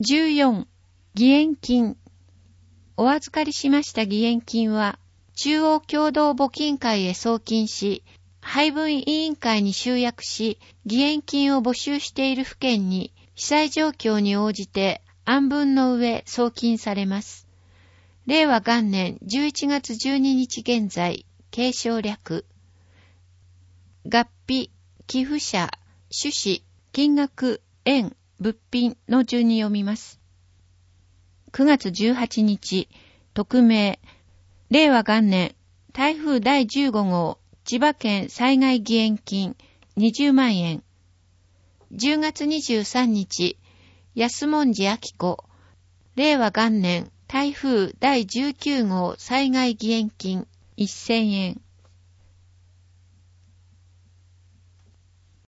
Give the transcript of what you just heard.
14、義援金。お預かりしました義援金は、中央共同募金会へ送金し、配分委員会に集約し、義援金を募集している府県に、被災状況に応じて、案分の上送金されます。令和元年11月12日現在、継承略。合費、寄付者、趣旨、金額、円、物品の順に読みます。9月18日、匿名、令和元年、台風第15号、千葉県災害義援金、20万円。10月23日、安文字明子、令和元年、台風第19号災害義援金、1000円。